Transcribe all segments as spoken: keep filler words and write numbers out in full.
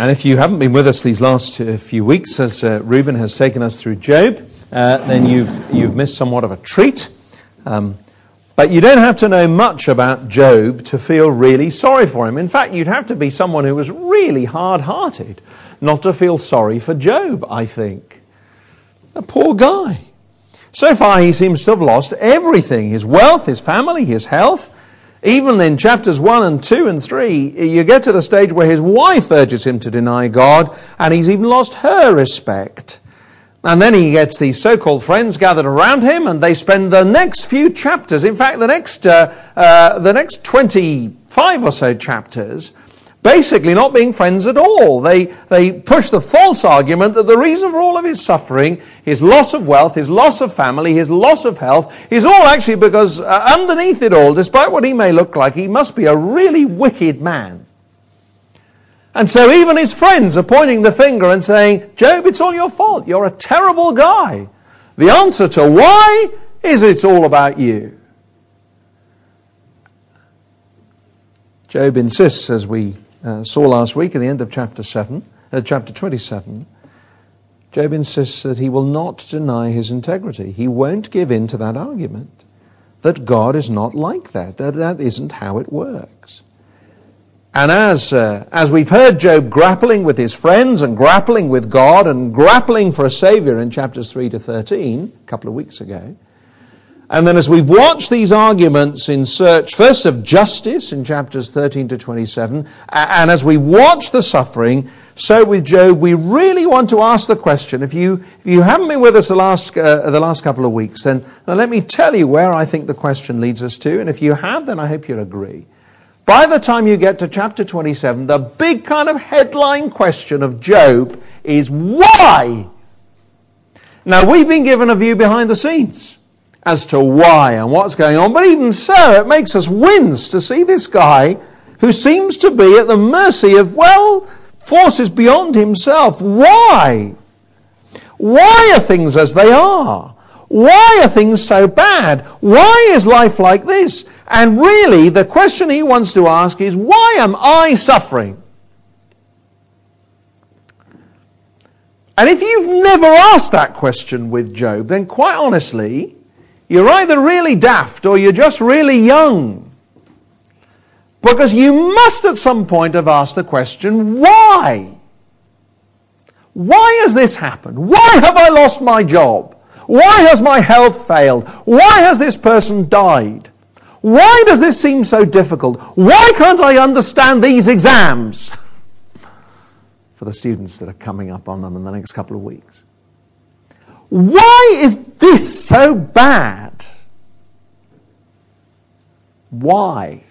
And if you haven't been with us these last uh, few weeks, as uh, Reuben has taken us through Job, uh, then you've you've missed somewhat of a treat. Um, but you don't have to know much about Job to feel really sorry for him. In fact, you'd have to be someone who was really hard-hearted not to feel sorry for Job, I think. A poor guy. So far, he seems to have lost everything. His wealth, his family, his health. Even in chapters one and two and three, you get to the stage where his wife urges him to deny God, and he's even lost her respect. And then he gets these so-called friends gathered around him, and they spend the next few chapters, in fact, the next uh, uh, the next twenty-five or so chapters, basically not being friends at all. They they push the false argument that the reason for all of his suffering, his loss of wealth, his loss of family, his loss of health, is all actually because uh, underneath it all, despite what he may look like, he must be a really wicked man. And so even his friends are pointing the finger and saying, Job, it's all your fault. You're a terrible guy. The answer to why is it's all about you. Job insists, as we uh, saw last week at the end of chapter seven, uh, chapter twenty-seven, Job insists that he will not deny his integrity. He won't give in to that argument that God is not like that. That, that isn't how it works. And as uh, as we've heard Job grappling with his friends and grappling with God and grappling for a Saviour in chapters three to thirteen, a couple of weeks ago, and then as we've watched these arguments in search first of justice in chapters thirteen to twenty-seven, and as we watch the suffering, so with Job we really want to ask the question, if you if you haven't been with us the last uh, the last couple of weeks, then, then let me tell you where I think the question leads us to, and if you have, then I hope you'll agree. By the time you get to chapter twenty-seven, the big kind of headline question of Job is why? Now, we've been given a view behind the scenes as to why and what's going on, but even so, it makes us wince to see this guy who seems to be at the mercy of, well, forces beyond himself. Why? Why are things as they are? Why are things so bad? Why is life like this? And really, the question he wants to ask is, why am I suffering? And if you've never asked that question with Job, then quite honestly, you're either really daft or you're just really young. Because you must at some point have asked the question, why? Why has this happened? Why have I lost my job? Why has my health failed? Why has this person died? Why does this seem so difficult? Why can't I understand these exams? For the students that are coming up on them in the next couple of weeks. Why is this so bad? Why?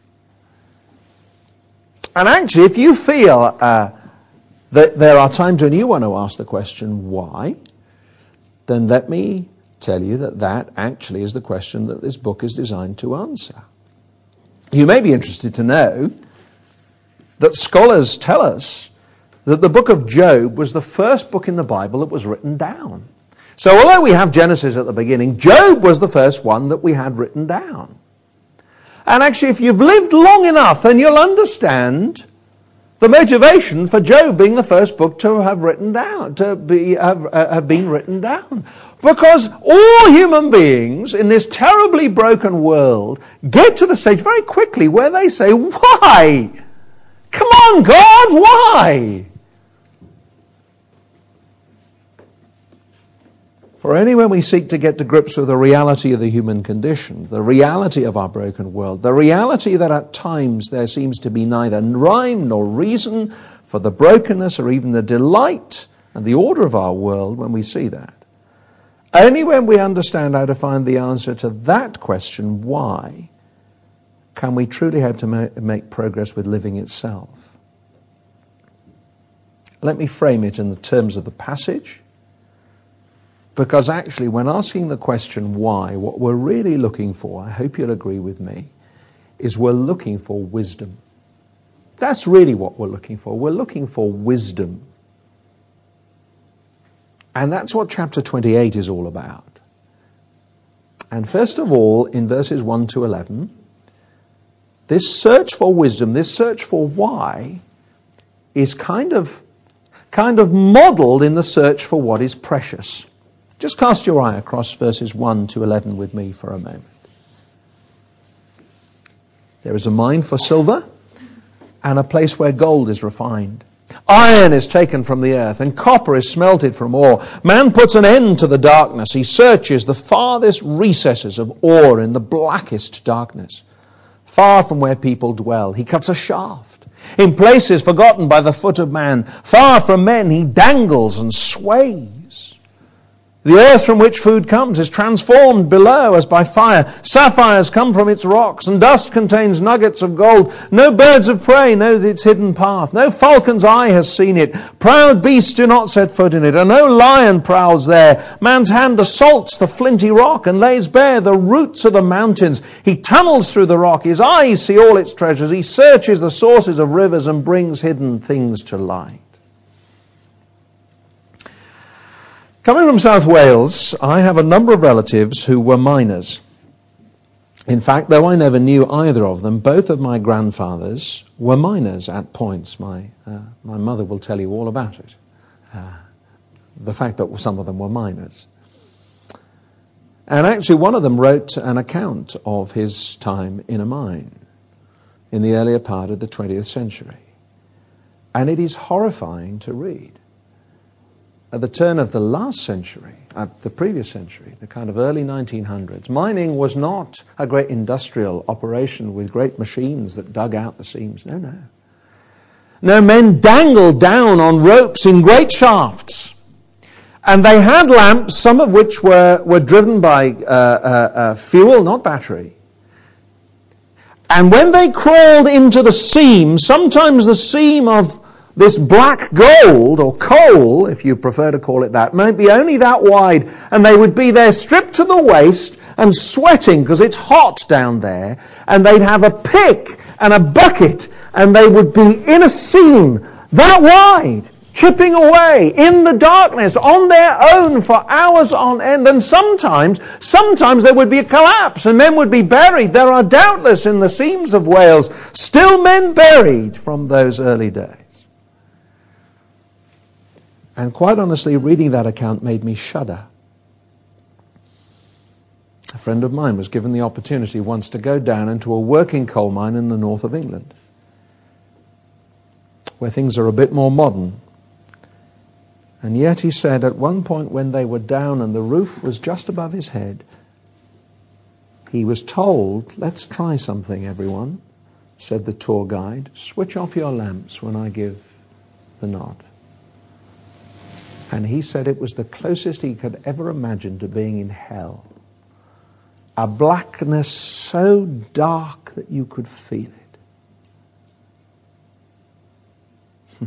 And actually, if you feel uh, that there are times when you want to ask the question, why? Then let me tell you that that actually is the question that this book is designed to answer. You may be interested to know that scholars tell us that the book of Job was the first book in the Bible that was written down. So although we have Genesis at the beginning, Job was the first one that we had written down. And actually, if you've lived long enough, then you'll understand the motivation for Job being the first book to have written down, to be have, uh, have been written down. Because all human beings in this terribly broken world get to the stage very quickly where they say, why? Come on, God, why? For only when we seek to get to grips with the reality of the human condition, the reality of our broken world, the reality that at times there seems to be neither rhyme nor reason for the brokenness or even the delight and the order of our world, when we see that, only when we understand how to find the answer to that question, why, can we truly hope to ma- make progress with living itself. Let me frame it in the terms of the passage. Because actually, when asking the question why, what we're really looking for, I hope you'll agree with me, is we're looking for wisdom. That's really what we're looking for. We're looking for wisdom. And that's what chapter twenty-eight is all about. And first of all, in verses one to eleven, this search for wisdom, this search for why, is kind of, kind of modeled in the search for what is precious. Just cast your eye across verses one to eleven with me for a moment. There is a mine for silver and a place where gold is refined. Iron is taken from the earth and copper is smelted from ore. Man puts an end to the darkness. He searches the farthest recesses of ore in the blackest darkness. Far from where people dwell, he cuts a shaft. In places forgotten by the foot of man, far from men, he dangles and sways. The earth from which food comes is transformed below as by fire. Sapphires come from its rocks, and dust contains nuggets of gold. No birds of prey knows its hidden path. No falcon's eye has seen it. Proud beasts do not set foot in it, and no lion prowls there. Man's hand assaults the flinty rock and lays bare the roots of the mountains. He tunnels through the rock. His eyes see all its treasures. He searches the sources of rivers and brings hidden things to light. Coming from South Wales, I have a number of relatives who were miners. In fact, though I never knew either of them, both of my grandfathers were miners at points. My uh, my mother will tell you all about it. Uh, the fact that some of them were miners. And actually one of them wrote an account of his time in a mine in the earlier part of the twentieth century. And it is horrifying to read. At the turn of the last century, at the previous century, the kind of early nineteen hundreds, mining was not a great industrial operation with great machines that dug out the seams. No, no. No, men dangled down on ropes in great shafts. And they had lamps, some of which were, were driven by uh, uh, uh, fuel, not battery. And when they crawled into the seam, sometimes the seam of this black gold, or coal, if you prefer to call it that, might be only that wide, and they would be there stripped to the waist and sweating because it's hot down there, and they'd have a pick and a bucket, and they would be in a seam that wide, chipping away in the darkness on their own for hours on end, and sometimes, sometimes there would be a collapse, and men would be buried. There are doubtless in the seams of Wales still men buried from those early days. And quite honestly, reading that account made me shudder. A friend of mine was given the opportunity once to go down into a working coal mine in the north of England, where things are a bit more modern. And yet he said at one point when they were down and the roof was just above his head, he was told, "Let's try something, everyone," said the tour guide. "Switch off your lamps when I give the nod." And he said it was the closest he could ever imagine to being in hell. A blackness so dark that you could feel it.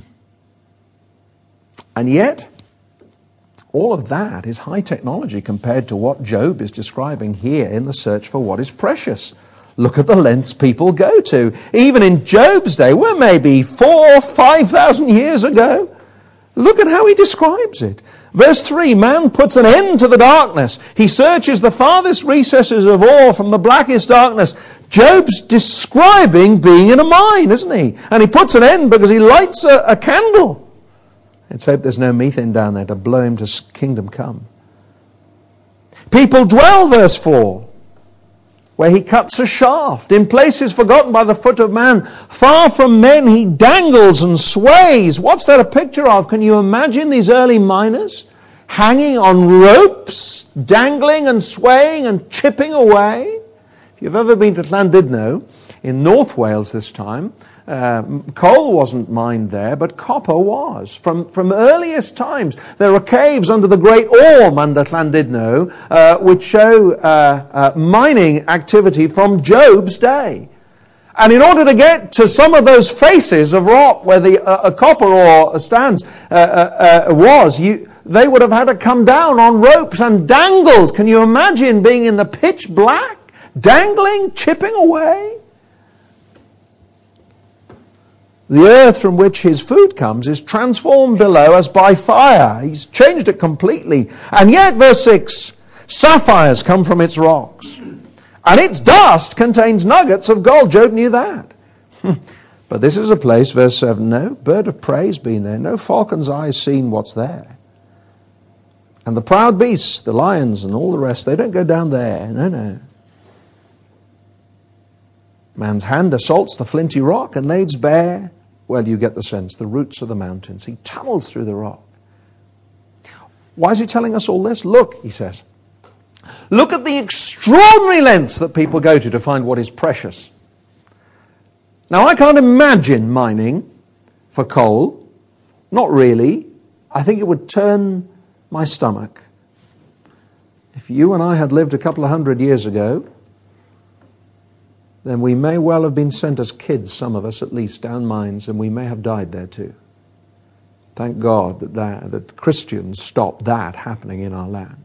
And yet, all of that is high technology compared to what Job is describing here in the search for what is precious. Look at the lengths people go to. Even in Job's day, we're maybe four, five thousand years ago. Look at how he describes it. Verse three, man puts an end to the darkness. He searches the farthest recesses of ore from the blackest darkness. Job's describing being in a mine, isn't he? And he puts an end because he lights a, a candle. Let's hope there's no methane down there to blow him to kingdom come. People dwell, verse four, where he cuts a shaft. In places forgotten by the foot of man, far from men he dangles and sways. What's that a picture of? Can you imagine these early miners hanging on ropes, dangling and swaying and chipping away? If you've ever been to Llandudno, in North Wales this time, uh, coal wasn't mined there, but copper was. From from earliest times, there are caves under the Great Orme under Llandudno, uh, which show uh, uh, mining activity from Job's day. And in order to get to some of those faces of rock where the uh, a copper ore stands uh, uh, uh, was, you, they would have had to come down on ropes and dangled. Can you imagine being in the pitch black, dangling, chipping away? The earth from which his food comes is transformed below as by fire. He's changed it completely. And yet, verse six, sapphires come from its rocks. And its dust contains nuggets of gold. Job knew that. But this is a place, verse seven, no bird of prey has been there, no falcon's eye has seen what's there. And the proud beasts, the lions and all the rest, they don't go down there. No, no. Man's hand assaults the flinty rock and lays bare, well, you get the sense, the roots of the mountains. He tunnels through the rock. Why is he telling us all this? Look, he says, look at the extraordinary lengths that people go to to find what is precious. Now, I can't imagine mining for coal. Not really. I think it would turn my stomach. If you and I had lived a couple of hundred years ago, then we may well have been sent as kids, some of us at least, down mines, and we may have died there too. Thank God that, that, that Christians stopped that happening in our land.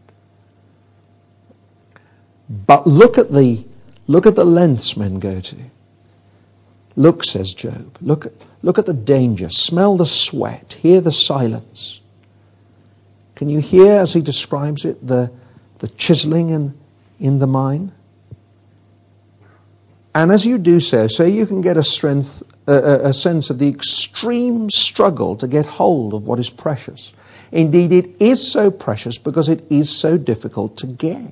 But look at the look at the lengths men go to. Look, says Job, look at, look at the danger, smell the sweat, hear the silence. Can you hear, as he describes it, the, the chiseling in, in the mine? And as you do so, so you can get a strength, a, a sense of the extreme struggle to get hold of what is precious. Indeed, it is so precious because it is so difficult to get.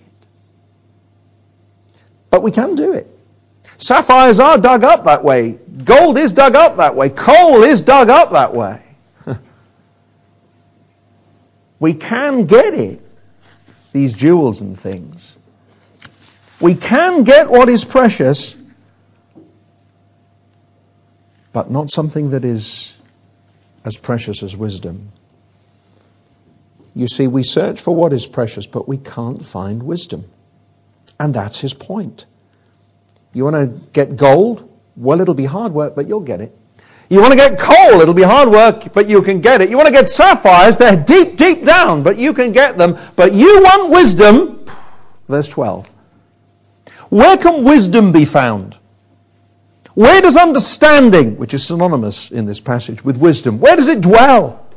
But we can do it. Sapphires are dug up that way. Gold is dug up that way. Coal is dug up that way. We can get it, these jewels and things. We can get what is precious, but not something that is as precious as wisdom. You see, we search for what is precious, but we can't find wisdom. And that's his point. You want to get gold? Well, it'll be hard work, but you'll get it. You want to get coal? It'll be hard work, but you can get it. You want to get sapphires? They're deep, deep down, but you can get them. But you want wisdom? Verse twelve. Where can wisdom be found? Where does understanding, which is synonymous in this passage with wisdom, where does it dwell?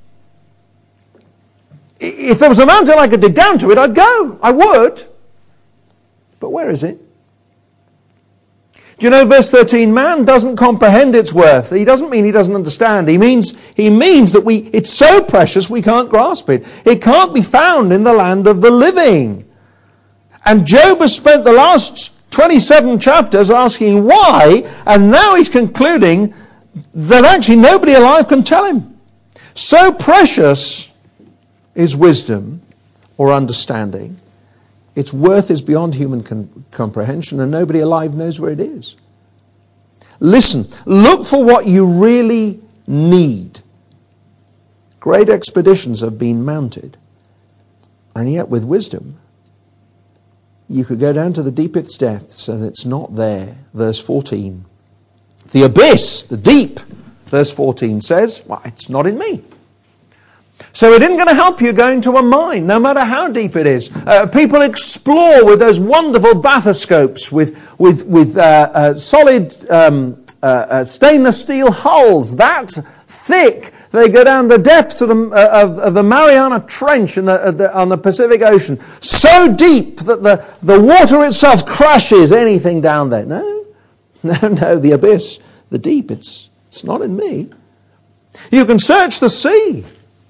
If there was a mountain I could dig down to it, I'd go. I would. But where is it? Do you know verse thirteen? Man doesn't comprehend its worth. He doesn't mean he doesn't understand. He means he means that we it's so precious we can't grasp it. It can't be found in the land of the living. And Job has spent the last twenty-seven chapters asking why, and now he's concluding that actually nobody alive can tell him. So precious is wisdom or understanding. Its worth is beyond human con- comprehension, and nobody alive knows where it is. Listen, look for what you really need. Great expeditions have been mounted, and yet with wisdom, you could go down to the deepest depths, and it's not there. Verse fourteen. The abyss, the deep, verse fourteen says, well, it's not in me. So it isn't going to help you going to a mine, no matter how deep it is. Uh, people explore with those wonderful bathoscopes with with with uh, uh, solid um, uh, uh, stainless steel hulls that thick. They go down the depths of the uh, of, of the Mariana Trench in the, uh, the, on the Pacific Ocean, so deep that the the water itself crushes anything down there. No, no, no. The abyss, the deep. It's it's not in me. You can search the sea.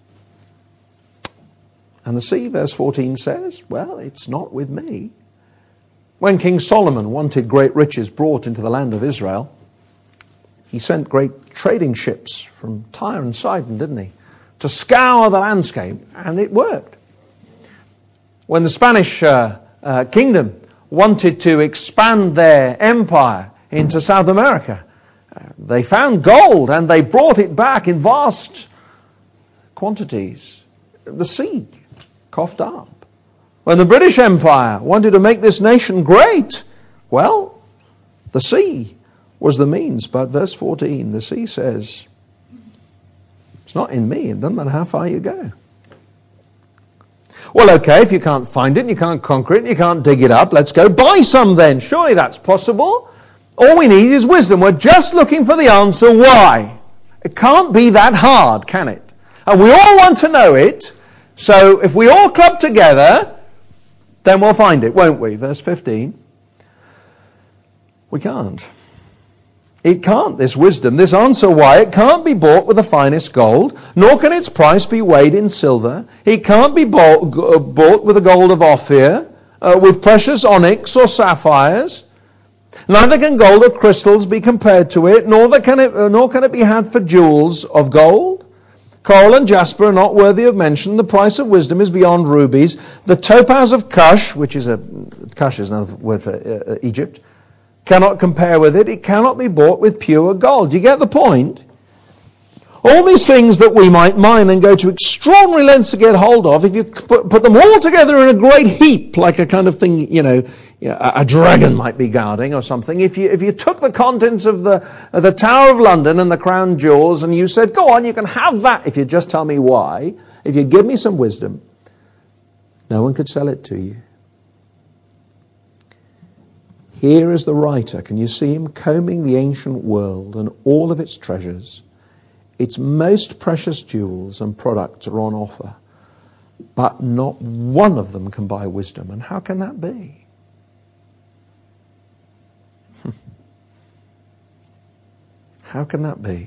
And the sea, verse fourteen says, well, it's not with me. When King Solomon wanted great riches brought into the land of Israel, he sent great trading ships from Tyre and Sidon, didn't he? To scour the landscape, and it worked. When the Spanish uh, uh, kingdom wanted to expand their empire into South America, uh, they found gold and they brought it back in vast quantities. The sea coughed up. When the British Empire wanted to make this nation great, well, the sea was the means. But verse fourteen, the sea says, it's not in me. It doesn't matter how far you go. Well, okay, if you can't find it, and you can't conquer it, and you can't dig it up, let's go buy some then. Surely that's possible. All we need is wisdom. We're just looking for the answer why. It can't be that hard, can it? And we all want to know it. So if we all club together, then we'll find it, won't we? Verse fifteen. We can't. It can't, this wisdom, this answer why. It can't be bought with the finest gold, nor can its price be weighed in silver. It can't be bought, bought with the gold of Ophir, uh, with precious onyx or sapphires. Neither can gold or crystals be compared to it, nor can it, uh, nor can it be had for jewels of gold. Coral and jasper are not worthy of mention. The price of wisdom is beyond rubies. The topaz of Cush, which is a, Cush is another word for uh, Egypt, cannot compare with it. It cannot be bought with pure gold. You get the point? All these things that we might mine and go to extraordinary lengths to get hold of, if you put, put them all together in a great heap, like a kind of thing, you know, a, a dragon might be guarding or something, if you if you took the contents of the of the Tower of London and the crown jewels and you said, go on, you can have that if you just tell me why, if you give me some wisdom, no one could sell it to you. Here is the writer. Can you see him combing the ancient world and all of its treasures? Its most precious jewels and products are on offer, but not one of them can buy wisdom. And how can that be? How can that be?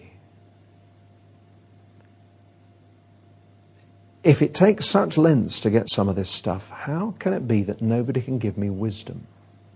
If it takes such lengths to get some of this stuff, how can it be that nobody can give me wisdom?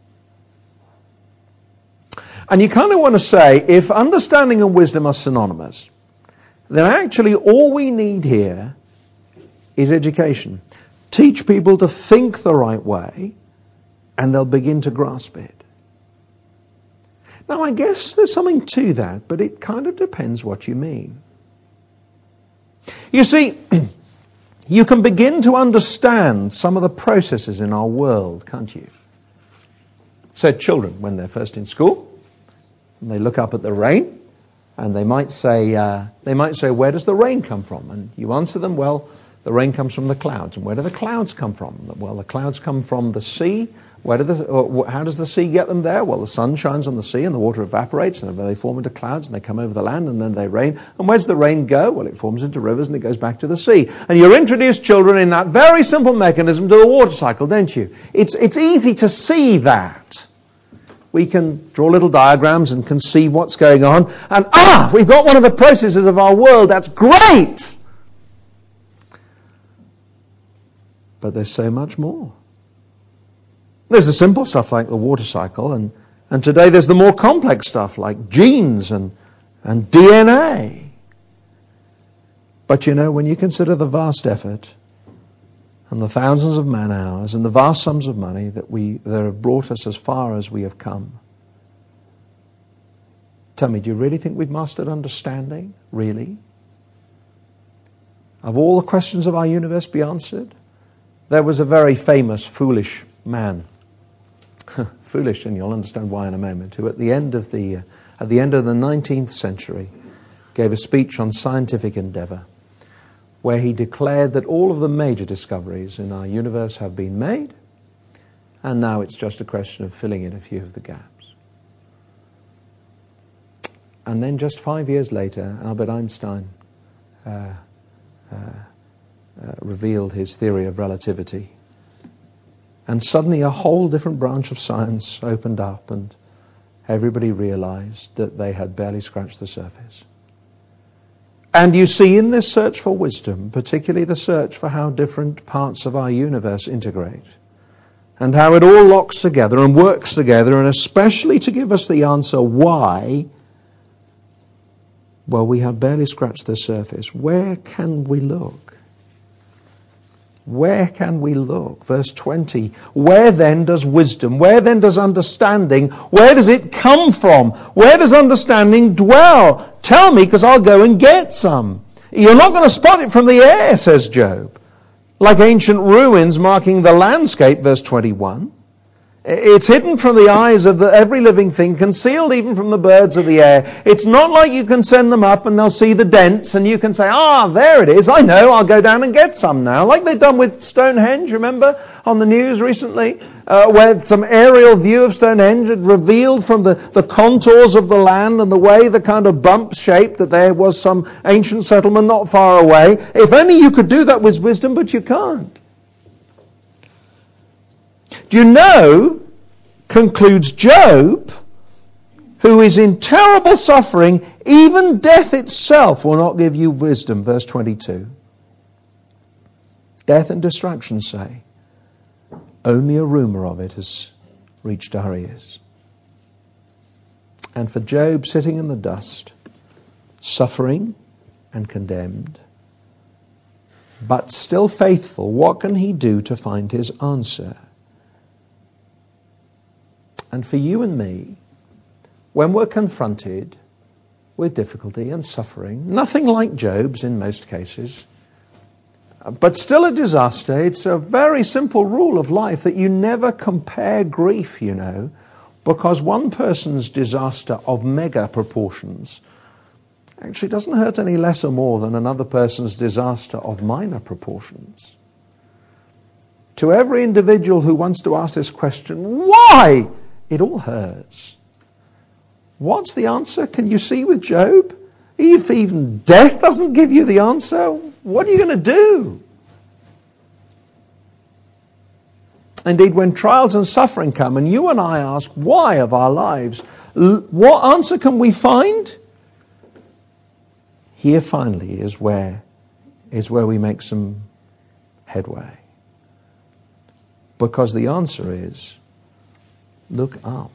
And you kind of want to say, if understanding and wisdom are synonymous, then actually all we need here is education. Teach people to think the right way, and they'll begin to grasp it. Now, I guess there's something to that, but it kind of depends what you mean. You see, you can begin to understand some of the processes in our world, can't you? So children, when they're first in school, and they look up at the rain, and they might say, uh, they might say, where does the rain come from? And you answer them, well, the rain comes from the clouds. And where do the clouds come from? Well, the clouds come from the sea. Where do the, or how does the sea get them there? Well, the sun shines on the sea and the water evaporates and they form into clouds and they come over the land and then they rain. And where does the rain go? Well, it forms into rivers and it goes back to the sea. And you introduce children in that very simple mechanism to the water cycle, don't you? It's, it's easy to see that. We can draw little diagrams and conceive what's going on. And ah, we've got one of the processes of our world. That's great. But there's so much more. There's the simple stuff like the water cycle, and, and today there's the more complex stuff like genes and, and D N A. But you know, when you consider the vast effort and the thousands of man hours and the vast sums of money that we that have brought us as far as we have come, tell me, do you really think we've mastered understanding? Really? Have all the questions of our universe be answered? There was a very famous foolish man, foolish, and you'll understand why in a moment, who at the end of the uh, at the end of the nineteenth century gave a speech on scientific endeavor, where he declared that all of the major discoveries in our universe have been made, and now it's just a question of filling in a few of the gaps. And then just five years later, Albert Einstein uh, uh, uh, revealed his theory of relativity. And suddenly a whole different branch of science opened up, and everybody realized that they had barely scratched the surface. And you see in this search for wisdom, particularly the search for how different parts of our universe integrate, and how it all locks together and works together, and especially to give us the answer why, well, we have barely scratched the surface. Where can we look? Where can we look? Verse twenty, where then does wisdom, where then does understanding, where does it come from? Where does understanding dwell? Tell me, because I'll go and get some. You're not going to spot it from the air, says Job. Like ancient ruins marking the landscape, verse twenty-one. It's hidden from the eyes of the, every living thing, concealed even from the birds of the air. It's not like you can send them up and they'll see the dents and you can say, ah, there it is, I know, I'll go down and get some now. Like they've done with Stonehenge, remember, on the news recently, uh, where some aerial view of Stonehenge had revealed from the, the contours of the land and the way the kind of bump shaped that there was some ancient settlement not far away. If only you could do that with wisdom, but you can't. Do you know, concludes Job, who is in terrible suffering, even death itself will not give you wisdom. Verse twenty-two. Death and destruction say, only a rumor of it has reached our ears. And for Job sitting in the dust, suffering and condemned, but still faithful, what can he do to find his answer? And for you and me, when we're confronted with difficulty and suffering, nothing like Job's in most cases, but still a disaster, it's a very simple rule of life that you never compare grief, you know, because one person's disaster of mega proportions actually doesn't hurt any less or more than another person's disaster of minor proportions. To every individual who wants to ask this question, why? It all hurts. What's the answer? Can you see with Job? If even death doesn't give you the answer, what are you going to do? Indeed, when trials and suffering come and you and I ask why of our lives, what answer can we find? Here finally is where, is where we make some headway. Because the answer is, look up.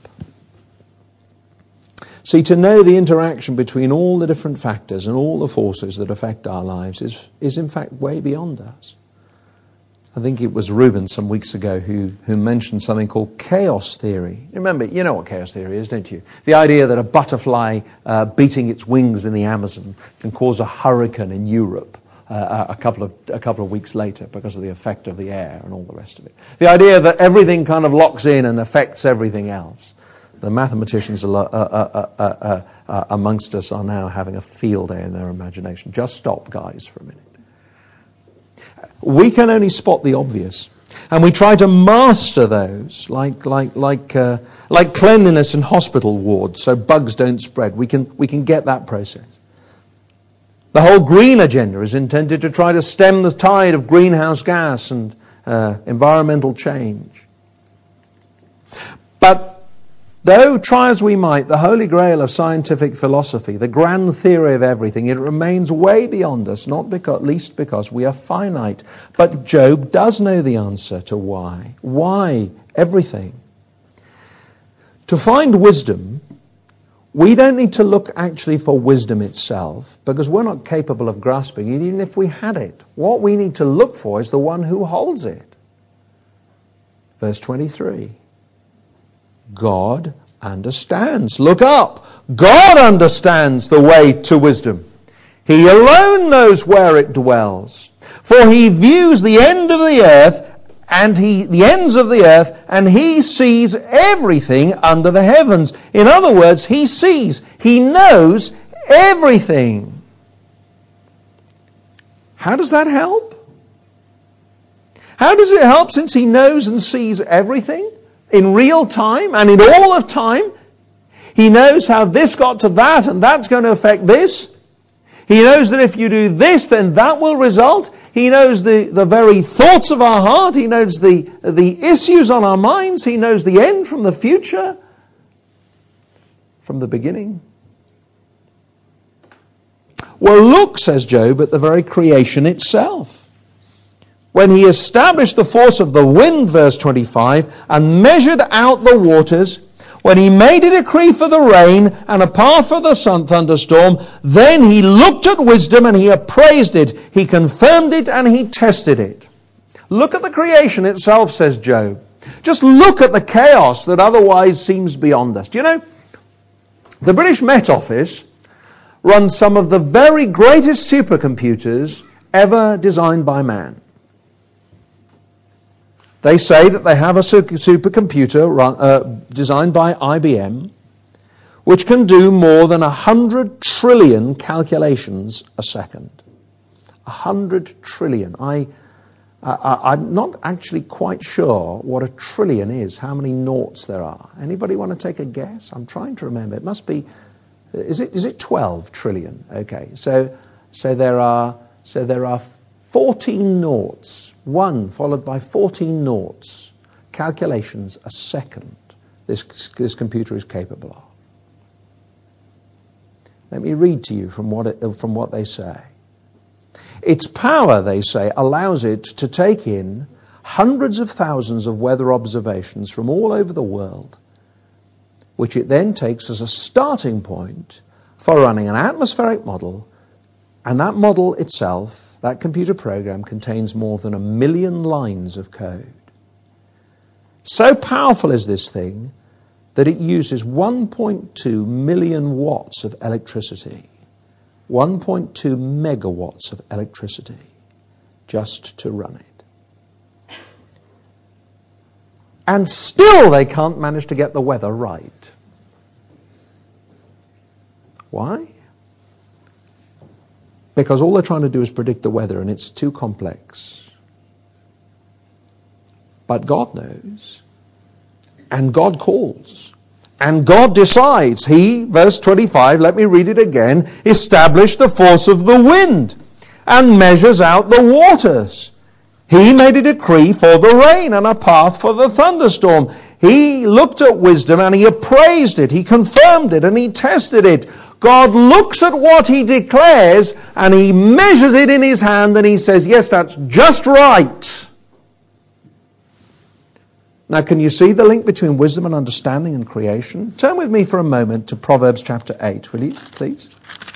See, to know the interaction between all the different factors and all the forces that affect our lives is, is in fact way beyond us. I think it was Reuben some weeks ago who, who mentioned something called chaos theory. Remember, you know what chaos theory is, don't you? The idea that a butterfly uh, beating its wings in the Amazon can cause a hurricane in Europe uh, a couple of a couple of weeks later because of the effect of the air and all the rest of it. The idea that everything kind of locks in and affects everything else. The mathematicians uh, uh, uh, uh, uh, uh, amongst us are now having a field day in their imagination. Just stop, guys, for a minute. We can only spot the obvious, and we try to master those, like like like uh, like cleanliness in hospital wards, so bugs don't spread. We can we can get that process. The whole green agenda is intended to try to stem the tide of greenhouse gas and uh, environmental change. But though try as we might, the holy grail of scientific philosophy, the grand theory of everything, it remains way beyond us, not because, least because we are finite. But Job does know the answer to why. Why everything? To find wisdom, we don't need to look actually for wisdom itself, because we're not capable of grasping it, even if we had it. What we need to look for is the one who holds it. Verse twenty-three. God understands. Look up. God understands the way to wisdom. He alone knows where it dwells. For he views the end of the earth and he, the ends of the earth, and he sees everything under the heavens. In other words, he sees, he knows everything. How does that help? How does it help since he knows and sees everything? In real time and in all of time. He knows how this got to that and that's going to affect this. He knows that if you do this, then that will result. He knows the, the very thoughts of our heart. He knows the, the issues on our minds. He knows the end from the future, from the beginning. Well, look, says Job, at the very creation itself. When he established the force of the wind, verse twenty-five, and measured out the waters, when he made a decree for the rain and a path for the sun thunderstorm, then he looked at wisdom and he appraised it. He confirmed it and he tested it. Look at the creation itself, says Job. Just look at the chaos that otherwise seems beyond us. Do you know, the British Met Office runs some of the very greatest supercomputers ever designed by man. They say that they have a supercomputer uh, designed by I B M which can do more than one hundred trillion calculations a second. one hundred trillion. I, I, I'm not actually quite sure what a trillion is, how many noughts there are. Anybody want to take a guess? I'm trying to remember. It must be, is it is it twelve trillion? Okay, so so there are so there are fourteen noughts, one followed by fourteen noughts, calculations a second this, this computer is capable of. Let me read to you from what, it, from what they say. Its power, they say, allows it to take in hundreds of thousands of weather observations from all over the world, which it then takes as a starting point for running an atmospheric model, and that model itself, that computer program, contains more than a million lines of code. So powerful is this thing that it uses one point two million watts of electricity, one point two megawatts of electricity, just to run it. And still they can't manage to get the weather right. Why? Because all they're trying to do is predict the weather, and it's too complex. But God knows, and God calls, and God decides. He, verse twenty-five, let me read it again, established the force of the wind and measures out the waters. He made a decree for the rain and a path for the thunderstorm. He looked at wisdom and he appraised it. He confirmed it and he tested it. God looks at what he declares and he measures it in his hand and he says, yes, that's just right. Now, can you see the link between wisdom and understanding and creation? Turn with me for a moment to Proverbs chapter eight, will you, please?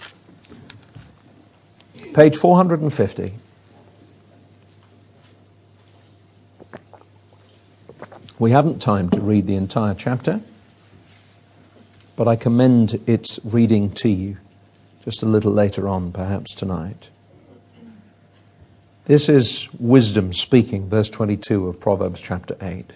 Page four hundred fifty. We haven't time to read the entire chapter, but I commend its reading to you just a little later on, perhaps tonight. This is wisdom speaking, verse twenty-two of Proverbs chapter eight.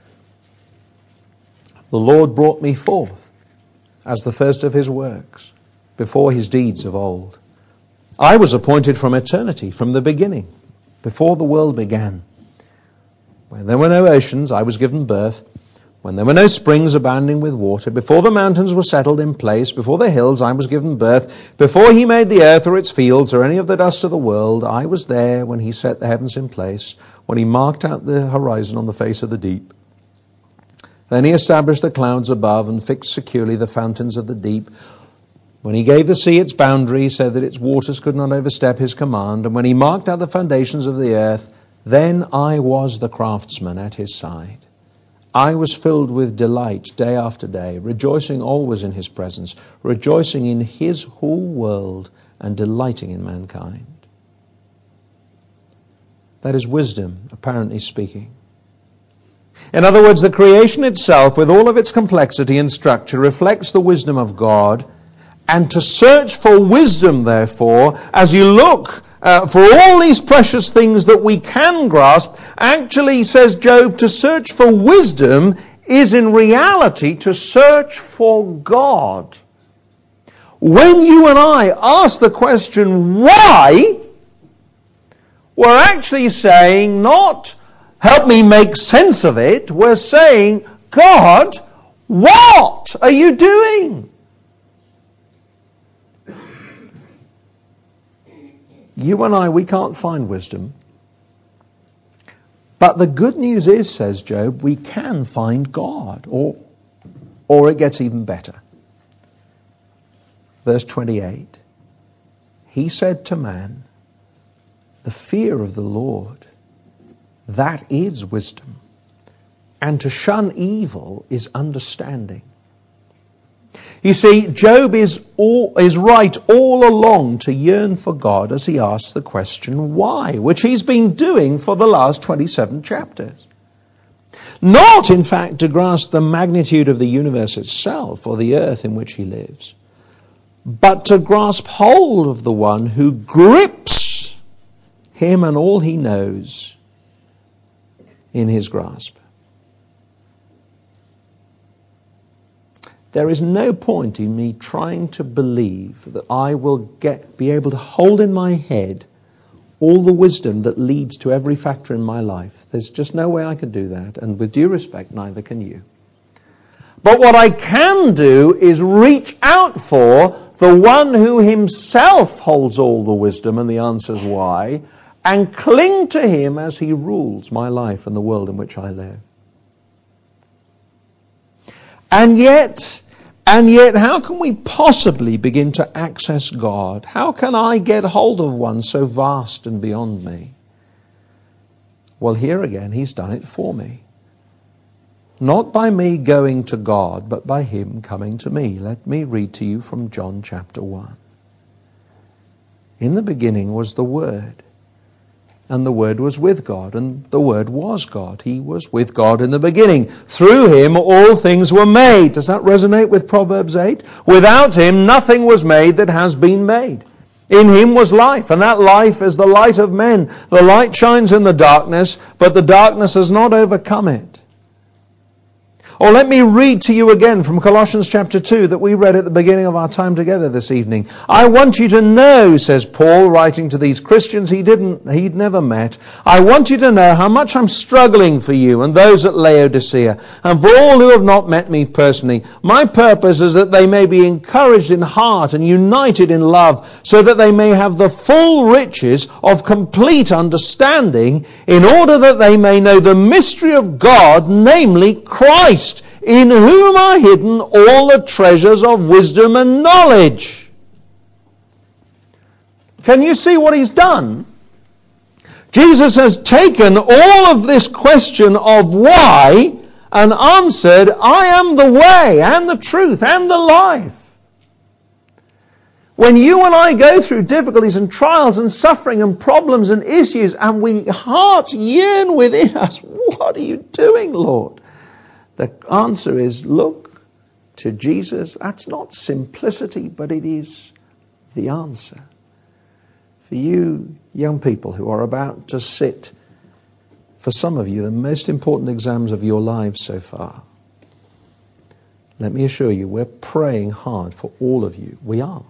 The Lord brought me forth as the first of his works, before his deeds of old. I was appointed from eternity, from the beginning, before the world began. When there were no oceans, I was given birth. When there were no springs abounding with water, before the mountains were settled in place, before the hills, I was given birth. Before he made the earth or its fields or any of the dust of the world, I was there when he set the heavens in place, when he marked out the horizon on the face of the deep. Then he established the clouds above and fixed securely the fountains of the deep. When he gave the sea its boundary so that its waters could not overstep his command, and when he marked out the foundations of the earth, then I was the craftsman at his side. I was filled with delight day after day, rejoicing always in his presence, rejoicing in his whole world and delighting in mankind. That is wisdom, apparently speaking. In other words, the creation itself, with all of its complexity and structure, reflects the wisdom of God. And to search for wisdom, therefore, as you look uh, for all these precious things that we can grasp, actually, says Job, to search for wisdom is in reality to search for God. When you and I ask the question, why, we're actually saying not, help me make sense of it. We're saying, God, what are you doing? You and I, we can't find wisdom. But the good news is, says Job, we can find God. Or, or it gets even better. Verse twenty-eight. He said to man, the fear of the Lord, that is wisdom. And to shun evil is understanding. You see, Job is all, is right all along to yearn for God as he asks the question, why? Which he's been doing for the last twenty-seven chapters. Not, in fact, to grasp the magnitude of the universe itself or the earth in which he lives, but to grasp hold of the one who grips him and all he knows in his grasp. There is no point in me trying to believe that I will get be able to hold in my head all the wisdom that leads to every factor in my life. There's just no way I can do that, and with due respect, neither can you. But what I can do is reach out for the one who himself holds all the wisdom and the answers why, and cling to him as he rules my life and the world in which I live. And yet, And yet, how can we possibly begin to access God? How can I get hold of one so vast and beyond me? Well, here again, he's done it for me. Not by me going to God, but by him coming to me. Let me read to you from John chapter one. In the beginning was the Word, and the Word was with God, and the Word was God. He was with God in the beginning. Through him all things were made. Does that resonate with Proverbs eight? Without him nothing was made that has been made. In him was life, and that life is the light of men. The light shines in the darkness, but the darkness has not overcome it. Or let me read to you again from Colossians chapter two that we read at the beginning of our time together this evening. I want you to know, says Paul, writing to these Christians he didn't, he'd never met, I want you to know how much I'm struggling for you and those at Laodicea, and for all who have not met me personally. My purpose is that they may be encouraged in heart and united in love, so that they may have the full riches of complete understanding, in order that they may know the mystery of God, namely Christ, in whom are hidden all the treasures of wisdom and knowledge. Can you see what he's done? Jesus has taken all of this question of why and answered, I am the way and the truth and the life. When you and I go through difficulties and trials and suffering and problems and issues, and we hearts yearn within us, what are you doing, Lord? The answer is, look to Jesus. That's not simplicity, but it is the answer. For you young people who are about to sit, for some of you, the most important exams of your lives so far, let me assure you, we're praying hard for all of you. We are.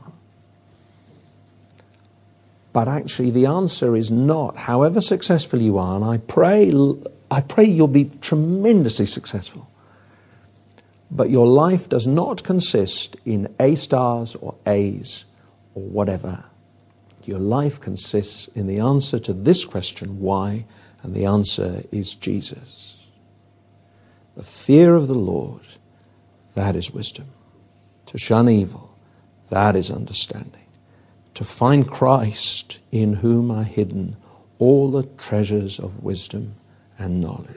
But actually the answer is not, however successful you are, and I pray, I pray you'll be tremendously successful. But your life does not consist in A stars or A's or whatever. Your life consists in the answer to this question, why? And the answer is Jesus. The fear of the Lord, that is wisdom. To shun evil, that is understanding. To find Christ, in whom are hidden all the treasures of wisdom and knowledge.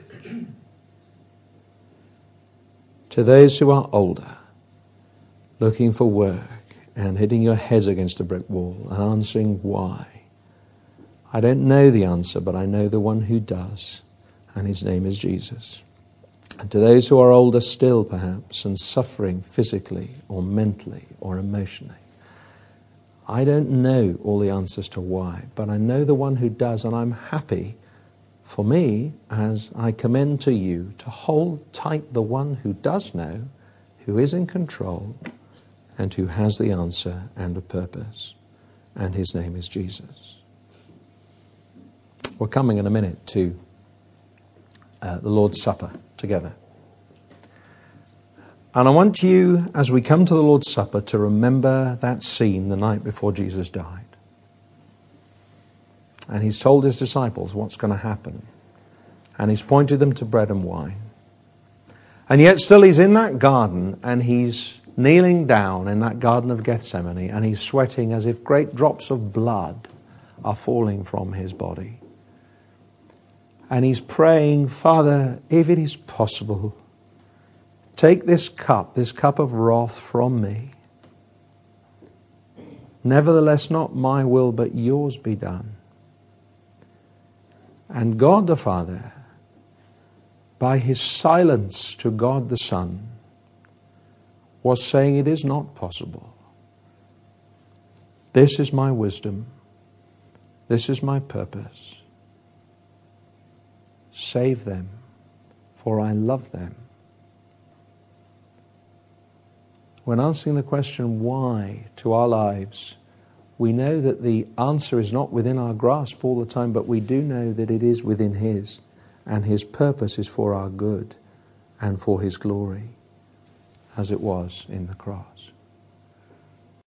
To those who are older, looking for work and hitting your heads against a brick wall and answering why. I don't know the answer, but I know the one who does, and his name is Jesus. And to those who are older still, perhaps, and suffering physically or mentally or emotionally, I don't know all the answers to why, but I know the one who does, and I'm happy for me, as I commend to you, to hold tight the one who does know, who is in control, and who has the answer and a purpose. And his name is Jesus. We're coming in a minute to uh, the Lord's Supper together. And I want you, as we come to the Lord's Supper, to remember that scene the night before Jesus died. And he's told his disciples what's going to happen. And he's pointed them to bread and wine. And yet still he's in that garden, and he's kneeling down in that Garden of Gethsemane, and he's sweating as if great drops of blood are falling from his body. And he's praying, Father, if it is possible, take this cup, this cup of wrath from me. Nevertheless, not my will, but yours be done. And God the Father, by his silence to God the Son, was saying, it is not possible. This is my wisdom. This is my purpose. Save them, for I love them. When answering the question why to our lives, we know that the answer is not within our grasp all the time, but we do know that it is within his, and his purpose is for our good and for his glory, as it was in the cross.